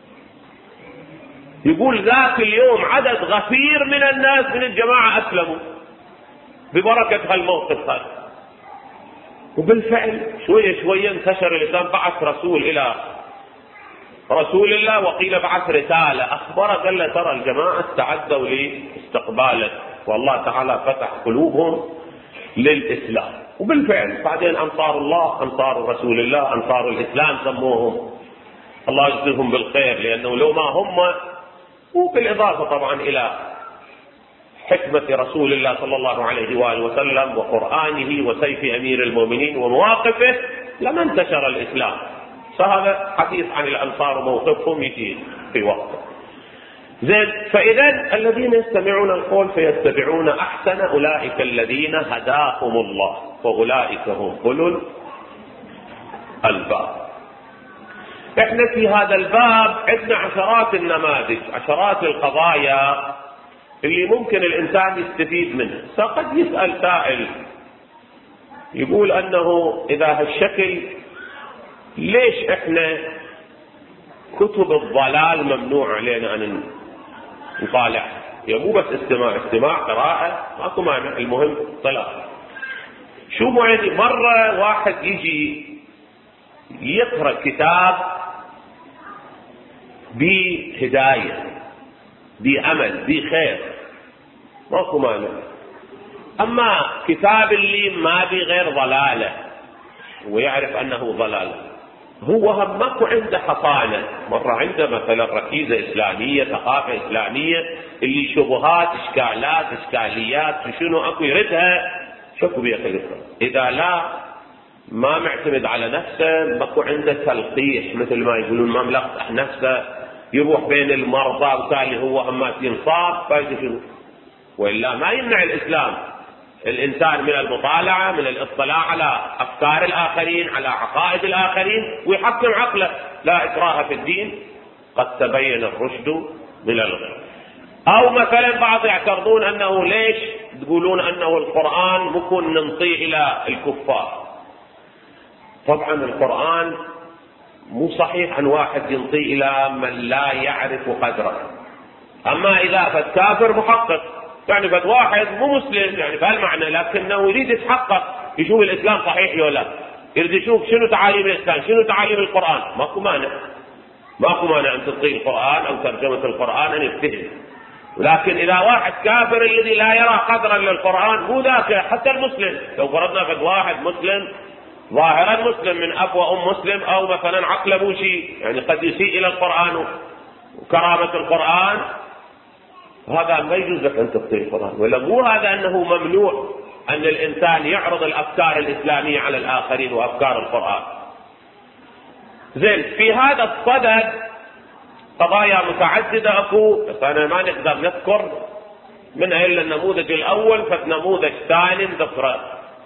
يقول ذاك اليوم عدد غفير من الناس من الجماعة اسلموا ببركة هالموقف هذا، وبالفعل شوية شوية انتشر الإسلام. بعث رسول إلى رسول الله، وقيل بعث رسالة أخبره قال له ترى الجماعة استعدوا لاستقبالك، والله تعالى فتح قلوبهم للإسلام. وبالفعل بعدين أنصار الله، أنصار رسول الله، أنصار الإسلام سموهم، الله يجزيهم بالخير، لأنه لو ما هم، وبالإضافة طبعا إلى حكمة رسول الله صلى الله عليه وآله وسلم وقرآنه وسيف أمير المؤمنين ومواقفه لما انتشر الإسلام. فهذا حديث عن الأنصار وموقفهم يجي في وقته. زين، فإذا الذين يستمعون القول فيتبعون أحسن أولئك الذين هداهم الله وأولئك هم أولو الألباب. احنا في هذا الباب عندنا عشرات النماذج، عشرات القضايا اللي ممكن الإنسان يستفيد منها. فقد يسأل سائل يقول أنه إذا هالشكل ليش إحنا كتب الضلال ممنوع علينا أن نطالع؟ يا مو بس استماع، استماع قراءة ماكو مانع، المهم طلع. شو يعني مرة واحد يجي يقرأ كتاب بهداية بأمل بخير ماكو مانع، أما كتاب اللي ما بغير ضلالة ويعرف أنه ضلالة، هو هم ماكو عنده حصانة، مرة عنده مثلا ركيزة إسلامية ثقافة إسلامية اللي شبهات إشكالات إشكاليات شنو أكو يردها شكو بيقرأ. إذا لا ما معتمد على نفسه، ماكو عنده تلقيح مثل ما يقولون، ما ملقح نفسه، يروح بين المرضى وتالي هو هم ينصاب فايده، وإلا ما يمنع الإسلام الإنسان من المطالعة، من الاطلاع على أفكار الآخرين، على عقائد الآخرين، ويحكم عقله. لا إكراه في الدين، قد تبين الرشد من الغي. أو مثلا بعض يعترضون أنه ليش تقولون أنه القرآن ممكن ننطيه إلى الكفار؟ طبعا القرآن مو صحيح أن واحد ينطيه إلى من لا يعرف قدره. أما إذا فالكافر محقق، يعني فد واحد مو مسلم يعني بهالمعنى، لكنه يريد يتحقق يشوف الإسلام صحيح ولا لا، يريد يشوف شنو تعاليم الإسلام، شنو تعاليم القرآن، ماكو مانع، ماكو مانع أن تعطيه القرآن أو ترجمة القرآن أن يفتهم. ولكن إذا واحد كافر الذي لا يرى قدرا للقرآن، مو ذاك حتى المسلم، لو فرضنا فد واحد مسلم ظاهرا مسلم من أب وأم مسلم، أو مثلا عقله مو شيء، يعني قد يسيء إلى القرآن وكرامة القرآن، هذا ما يجوز لك أن تبطل القرآن. ولا مو هذا أنه ممنوع أن الإنسان يعرض الأفكار الإسلامية على الآخرين وأفكار القرآن. زين، في هذا الصدد قضايا متعددة أكو، بس أنا ما نقدر نذكر منها إلا النموذج الأول، فالنموذج ثاني ذكره.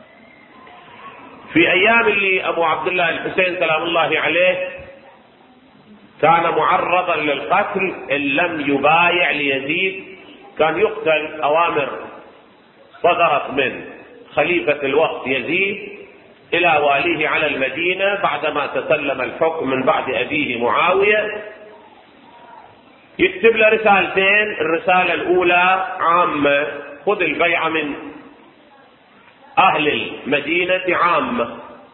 في أيام اللي أبو عبد الله الحسين سلام الله عليه كان معرضا للقتل إن لم يبايع ليزيد، كان يقتل. أوامر صدرت من خليفة الوقت يزيد إلى واليه على المدينة بعدما تسلم الحكم من بعد أبيه معاوية، يكتب له رسالتين. الرسالة الأولى عامة، خذ البيعة من أهل المدينة عامة،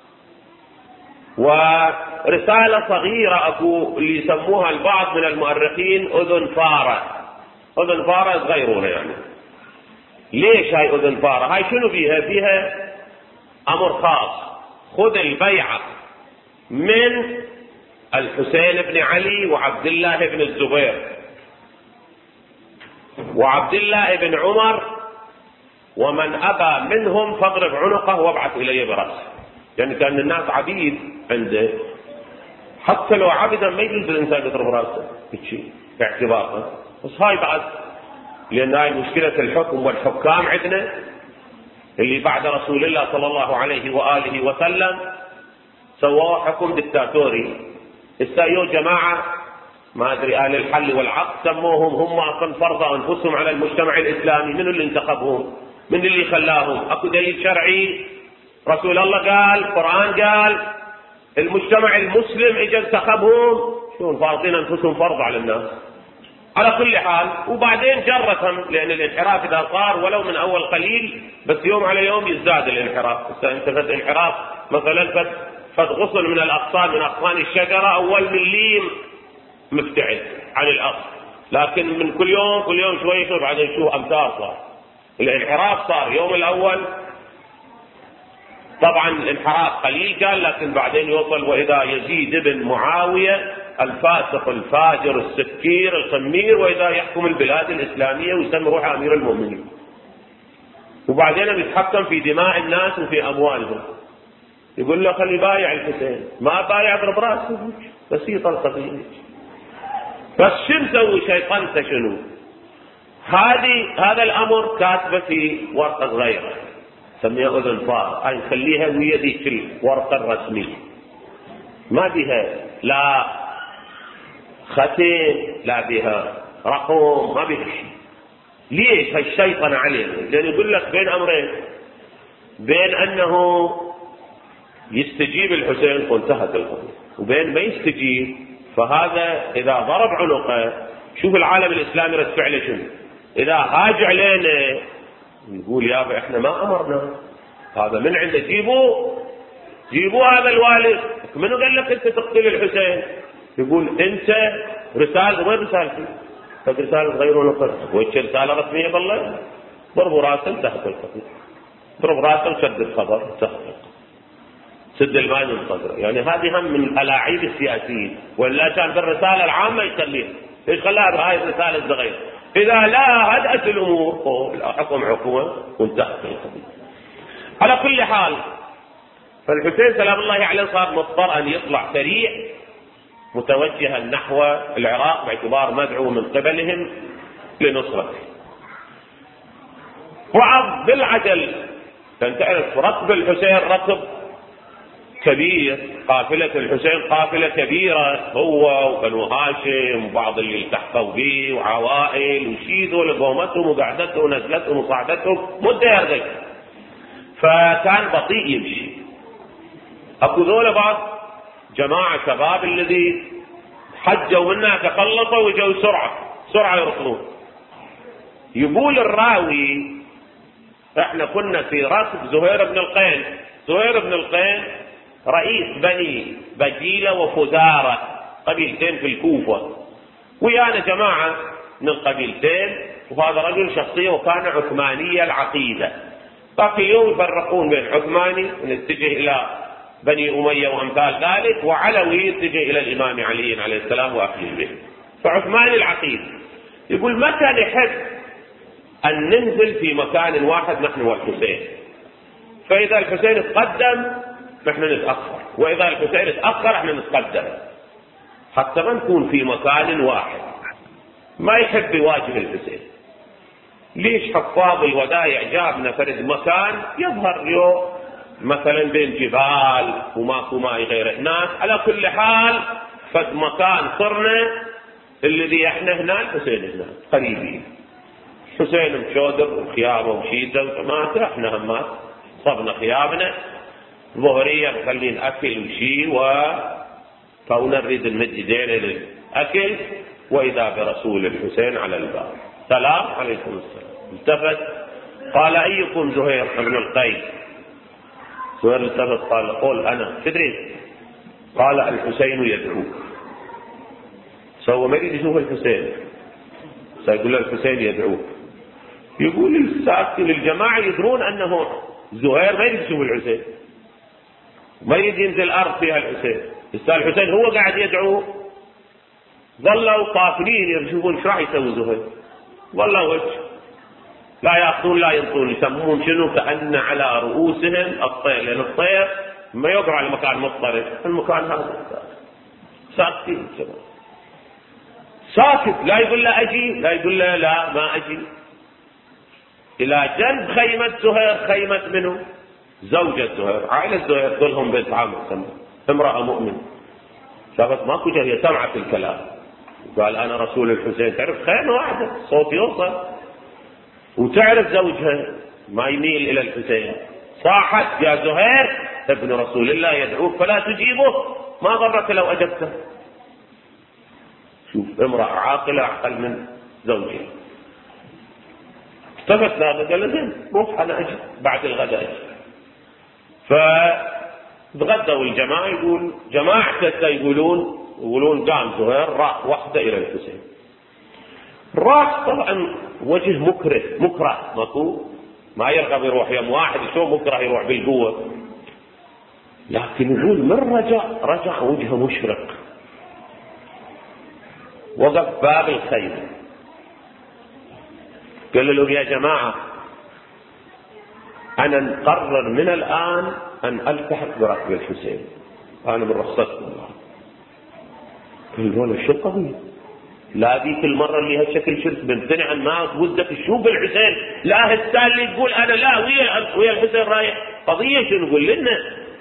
ورسالة صغيرة أكو اللي يسموها البعض من المؤرخين أذن فارة. أذن فارة صغيرونها يعني. ليش هاي أذن فارة؟ هاي شنو فيها؟ فيها أمر خاص، خذ البيعة من الحسين بن علي وعبد الله بن الزبير. وعبد الله بن عمر ومن أبى منهم فاضرب عنقه وابعث إلي برأسه. يعني كان الناس عبيد عنده، حتى لو عبدا ما يجوز الإنسان يضرب رأسه باعتباره، بس هاي بعد لأن هاي مشكلة الحكم والحكام عندنا اللي بعد رسول الله صلى الله عليه وآله وسلم سووا حكم دكتاتوري. استايوا جماعة ما أدري أهل الحل والعقد سموهم هم أصلا فرضوا أنفسهم على المجتمع الإسلامي. من اللي انتخبهم؟ من اللي خلاهم؟ أكو دليل شرعي؟ رسول الله قال، القرآن قال، المجتمع المسلم إجا انتخبهم، شو فارضين أنفسهم فرض على الناس. على كل حال وبعدين جرتهم، لأن الانحراف إذا صار ولو من أول قليل بس يوم على يوم يزداد الانحراف. انت فد انحراف مثلا فد, فد غصن من الأغصان من أغصان الشجرة أول مليم مفتعل عن الأصل، لكن من كل يوم كل يوم شوي شوي بعدين شو أمتار صار الانحراف. صار يوم الأول طبعا الانحراف قليل كان، لكن بعدين يوصل وإذا يزيد بن معاوية الفاسق الفاجر السكير الخمير وإذا يحكم البلاد الإسلامية ويسمي روحه أمير المؤمنين، وبعدين يتحكم في دماء الناس وفي أموالهم. يقول له خلي بايع الحسين، ما بايع اضرب راسه. بسيطة القضية. بس شو نسوي شيطانته شنو؟ هذه هذا الأمر كاتبه في ورقة صغيرة سميها أذن فار، هاي نخليها ويا ذيك الورقة الرسمية، ما بها لا ختم لا بها رقم ما بها شيء. ليش هالشيطنة علينا؟ لأن يقول لك بين أمرين، بين أنه يستجيب الحسين وانتهت القضية، وبين ما يستجيب فهذا إذا ضرب عنقه شوف العالم الإسلامي رد فعله شنو. إذا هاج علينا يقول يابا احنا ما أمرنا، هذا من عنده جيبوه جيبوا هذا الوالد. منو قال لك انت تقتل الحسين؟ يقول انت رسالة، وين رسالتي؟ فد رسالة غير ونقر، وش رسالة رسمية بالله؟ ضربوا راسه انتهت القضية، ضرب راسه وسد الخبر انتهت القضية، سد الماء من صدره. يعني هذه هم من الاعيب السياسيين، ولا كان بالرسالة العامة يخليها، ليش خلاها بهاي الرسالة الصغيرة؟ إذا لا هدأت الأمور حكم حكومة وانتهت القضية. على كل حال فالحسين سلام الله عليه صار مضطر أن يطلع سريع متوجها نحو العراق باعتبار مدعو من قبلهم لنصرته. وعظ بالعجل، كان تعرف ركب الحسين ركب كبير، قافلة الحسين قافلة كبيرة، هو وبنو هاشم وبعض اللي التحقوا به وعوائل وشيدوا لقومتهم وقعدتهم ونزلتهم وصعدتهم مدة يرغب، فكان بطيء يمشي. اكو ذولا بعض جماعة شباب الذي حجوا منها تخلصوا وجوا سرعة سرعة يركضون. يقول الراوي احنا كنا في ركب زهير بن القين. زهير بن القين رئيس بني بجيلة وفزارة، قبيلتين في الكوفة، ويانا جماعة من القبيلتين، وهذا رجل شخصية وكان عثمانية العقيدة. باقي يوم يفرقون بين عثماني ونتجه إلى بني أمية وأمثال ذلك، وعلوي يتجه إلى الإمام علي عليه السلام وأهل به. فعثماني العقيدة يقول متى نحب أن ننزل في مكان واحد نحن والحسين، فإذا الحسين تقدم نحن نتأخر، وإذا الحسين تأخر نحن نتقدم، حتى ما نكون في مكان واحد. ما يحب يواجه الحسين. ليش حفاظ الودايع جابنا فرد مكان يظهر اليوم مثلا بين جبال وماكو ماي غير هناك. على كل حال فد مكان صرنا الذي احنا هنا الحسين هنا قريبين. حسين مشودر وخيابه وشيده وطماطم، احنا همات صبنا خيابنا ظهرية مخلين أكل وشي و فونا نريد نمد ايدينا للأكل، وإذا برسول الحسين على الباب. سلام عليكم السلام. التفت قال أيكم زهير بن القين؟ زهير التفت قال قول أنا. تدري؟ قال الحسين يدعوك. سوى ما يريد يشوف الحسين، سيقول الحسين يدعوك. يقول الساكن الجماعة يدرون أنه زهير ما يريد يشوف الحسين، ما يريد ينزل أرض فيها الحسين. السال الحسين هو قاعد يدعو. ظلوا قافلين يشوفون شو راح يسوي زهير. والله وجه، لا يأخذون لا ينطون، يسمون شنو كأن على رؤوسهم الطير، لأن الطير ما يقع على مكان مضطرب، المكان هذا ساكتين ساكت، لا يقول له أجي، لا يقول له لا ما أجي. إلى جنب خيمة زهير، خيمة منه؟ زوجة زهير، عائلة زهير، كلهم بنت عمه، امرأة مؤمنة، شافت ماكو جاي، هي سمعت الكلام، قال أنا رسول الحسين، تعرف خيمة واحدة صوت يوصل، وتعرف زوجها ما يميل إلى الحسين، صاحت يا زهير ابن رسول الله يدعوك فلا تجيبه، ما ضرك لو أجبته. شوف امرأة عاقلة أعقل من زوجها. التفت له قال زين روح أنا أجي بعد الغداء أجي. فتغدوا الجماعة، يقول جماعة يقولون يقولون قام زهير راح وحده إلى الحسين، راح طبعا وجه مكره مكره ماكو، ما يرغب يروح يوم واحد، شو مكره يروح بالقوة، لكن يقول من رجع رجع وجهه مشرق. وقف باب الخيمة قال له يا جماعة أنا نقرر من الآن أن ألتحق بركب الحسين، أنا من رخصتكم الله. قال له أنا شو القضية؟ لا ذيك المرة اللي هالشكل شرك بمتنع عن ما ودك تشوف الحسين، لا هالتالي تقول أنا لا ويا ويا الحسين رايح، قضية شنو نقول لنا؟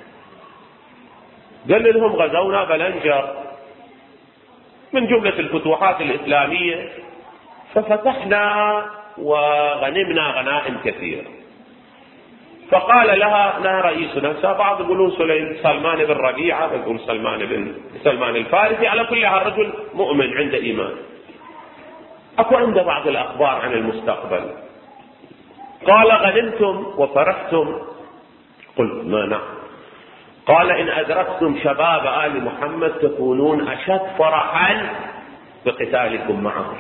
قال لهم غزونا بلنجر من جملة الفتوحات الإسلامية، ففتحنا وغنمنا غنائم كثيرة. فقال لها لها رئيسنا، بعض يقولون سلمان بن ربيعة، يقول سلمان بن سلمان الفارسي، على كل حال رجل مؤمن عنده إيمان، أكو عنده بعض الأخبار عن المستقبل. قال غنمتم وفرحتم؟ قلت ما نعم. قال إن أدركتم شباب آل محمد تكونون أشد فرحا بقتالكم معهم.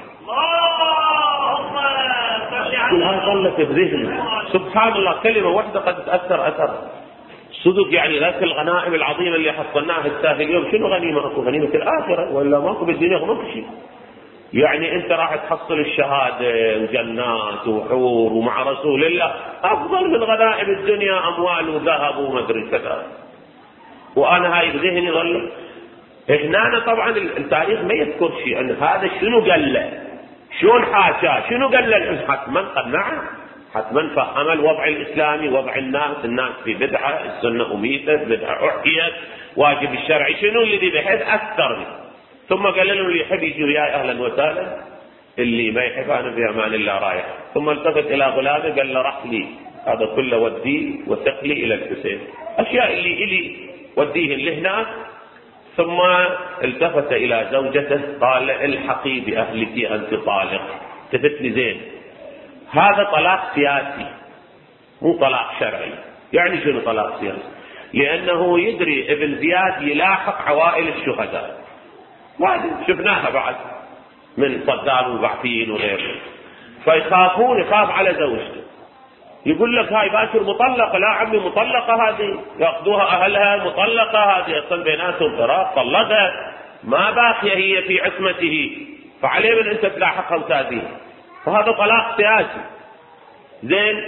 كل هذا ظلت بذهني، سبحان الله كلمة واحدة قد تأثر أثر صدق. يعني ذاك الغنائم العظيمة اللي حصلناها الساهل اليوم، شنو غنيمة؟ أكو غنيمة الآخرة ولا ماكو بالدنيا ماكو شيء. يعني أنت راح تحصل الشهادة وجنات وحور ومع رسول الله، أفضل من غنائم الدنيا، أموال وذهب ومدري كذا. وأنا هاي بذهني ظل. هنا طبعا التاريخ ما يذكر شيء أن هذا شنو قال له، شلون حاشاه، شنو قال له. حتما قنعه، حتما فهم الوضع الإسلامي، وضع الناس، الناس في بدعة، السنة أميتت، بدعة أحيت، واجب الشرعي شنو الذي بحيث أثر. ثم قال لهم اللي يحب يجي وياي أهلا وسهلا، اللي ما يحب أنا في أمان الله رايح. ثم التفت إلى غلامه قال له رحلي هذا كله وديه وثقلي إلى الحسين، أشياء اللي إلي وديهن لهناك. ثم التفت إلى زوجته قال الحقي بأهلك أنت طالق. تفتني زين، هذا طلاق سياسي مو طلاق شرعي. يعني شنو طلاق سياسي؟ لأنه يدري ابن زياد يلاحق عوائل الشهداء، وهذه شفناها بعد من صدام وبعثين وغيره، فيخافون، يخاف على زوجته. يقول لك هاي باكر مطلقة، لا عمي مطلقة هذه، يأخذوها أهلها مطلقة هذه، يصل بيناتهم فراق، طلقها ما باقية هي في عصمته، فعليه من أنت تلاحقها وتأذيها. فهذا طلاق سياسي. زين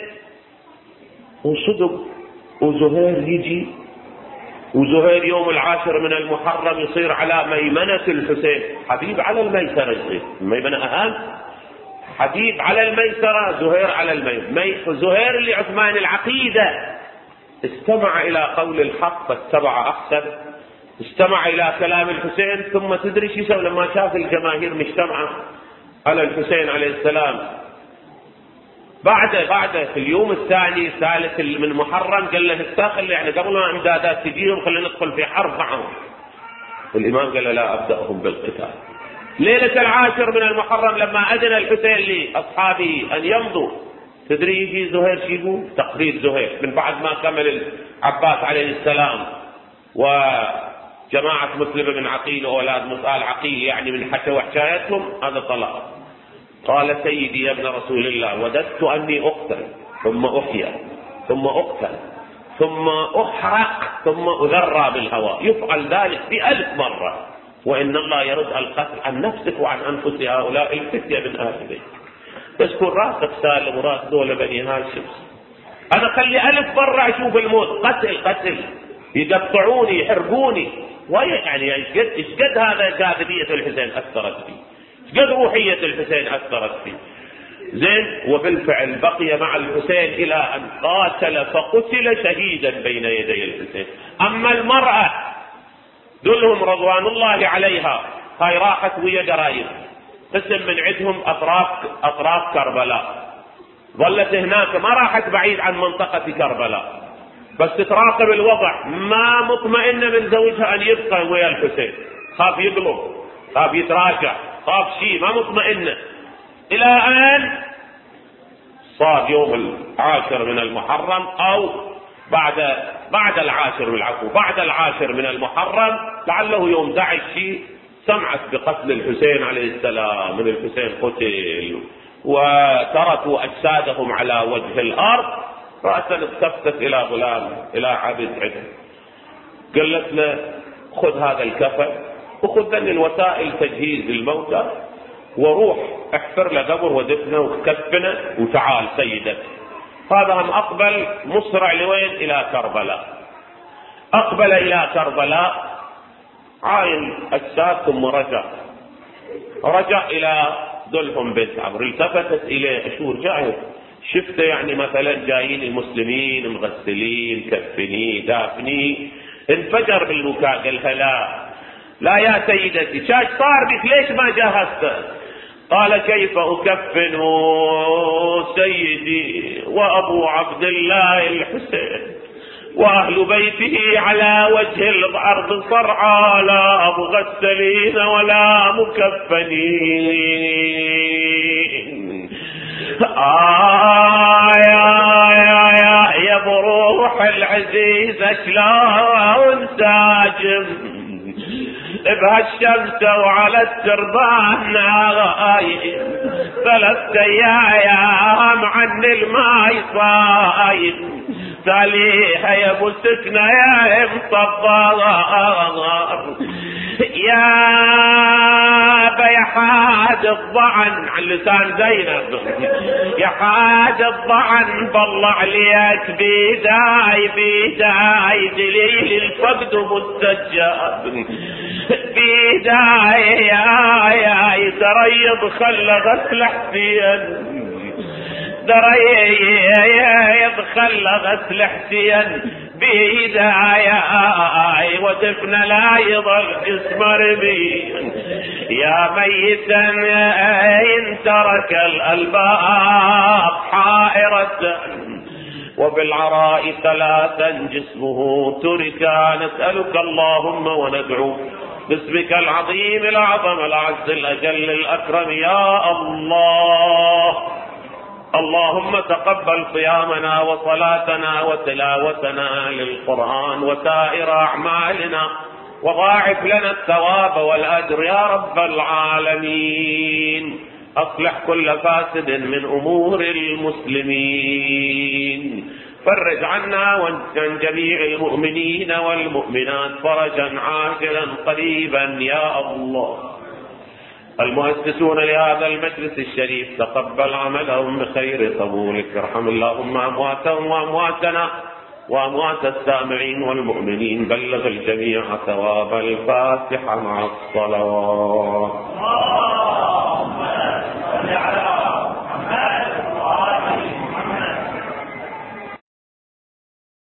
وصدق، وزهير يجي، وزهير يوم العاشر من المحرم يصير على ميمنة الحسين، حبيب على الميسرة، يصير الميمنة أهم، حبيب على الميسرة، زهير على الميسرة. زهير اللي عثمان العقيدة استمع إلى قول الحق فاتبع أحسن، استمع إلى كلام الحسين. ثم تدري شو يسوي لما شاف الجماهير مجتمعة على الحسين عليه السلام؟ بعد بعد في اليوم الثاني الثالث من محرم قال له استخل، يعني قبل ما امدادات تجيهم خلينا ندخل في حرب معهم. الإمام قال له لا أبدأهم بالقتال. ليلة العاشر من المحرم لما أذن الحسين لأصحابه أن يمضوا، تدري يجي زهير شو يقول؟ تقرير زهير من بعد ما كمل العباس عليه السلام وجماعة مسلم بن عقيل وأولاد مسآل عقيل، يعني من حكى وحكايتهم، هذا طلق. قال سيدي يا ابن رسول الله وددت أني أقتل ثم أحيا ثم أقتل ثم أحرق ثم أذرى بالهواء، يفعل ذلك بألف مرة، وإن الله يرد القتل عن نفسك وعن أنفس هؤلاء الفتية من أهل البيت. تذكر راسك سالم وراس دولة بني هاشم. أنا خلي ألف برا أشوف الموت، قتل قتل، يقطعوني يحرقوني. يعني ايش قد ايش قد هذا جاذبية الحسين أثرت فيه، ايش قد روحية الحسين أثرت فيه. زين. وبالفعل بقي مع الحسين إلى أن قاتل فقتل شهيدا بين يدي الحسين. أما المرأة دلهم رضوان الله عليها، هاي راحت ويا قرايب، قسم من عندهم أطراف أطراف كربلاء، ظلت هناك ما راحت بعيد عن منطقة كربلاء، بس تراقب الوضع، ما مطمئنة من زوجها أن يبقى ويا الحسين، خاف يقلب، خاف يتراجع، خاف شيء، ما مطمئنة. إلى أن صار يوم العاشر من المحرم، أو بعد بعد العاشر من العفو بعد العاشر من المحرم، لعله يوم داعش شيء، سمعت بقتل الحسين عليه السلام، من الحسين قتل وتركوا أجسادهم على وجه الأرض. رأسا التفتت إلى غلام، إلى عبد عده، قالت له خذ هذا الكفن وخذ ذن الوسائل تجهيز الموتى، وروح احفر له قبر ودفنه وكفنه وتعال سيدك. هذا هم أقبل مسرع لوين؟ إلى كربلاء. أقبل إلى كربلاء عاين أجساد، ثم رجع رجع إلى دلهم بنت عمرو. التفتت إليه، شو رجعت؟ شفته يعني مثلا جايين المسلمين مغسلين كفني دافني، انفجر بالبكاء، قال لا لا يا سيدتي، شاش صار بك؟ ليش ما جهزت؟ قال كيف أكفن سيدي وأبو عبد الله الحسين وأهل بيته على وجه الأرض صرعى، لا مغسلين ولا مكفنين. آه يا يا يا يا بروح العزيز شلون ساجم بهالشمس وعلى التربان نايم، ثلاث ايام عن الماي صايم، تاليها يا ابو سكنة يا مصبر، يا يا حاد الضعن عن لسان زينب، يا حاد الضعن بالله عليك بيداي بيداي دليل الفقد مستجاب، بيداي يا يا دريض خلى غسل حسين، دريض خلى غسل حسين بيداي، ودفن لا يضل جسم رمي، يا ميتا إن ترك الألباب حائرة، وبالعراء ثلاثا جسمه تركا، نسألك اللهم وندعو باسمك العظيم الأعظم الأعز الأجل الأكرم يا الله. اللهم تقبل صيامنا وصلاتنا وتلاوتنا للقرآن وسائر أعمالنا، وضاعف لنا الثواب والأجر يا رب العالمين. أصلح كل فاسد من أمور المسلمين، فرج عنا وعن جميع المؤمنين والمؤمنات فرجا عاجلا قريبا يا الله. المؤسسون لهذا المجلس الشريف تقبل عملهم بخير قبولك، ارحم اللهم أمواتهم وأمواتنا وأموات السامعين والمؤمنين، بلغ الجميع ثواب الفاتحة مع الصلوات.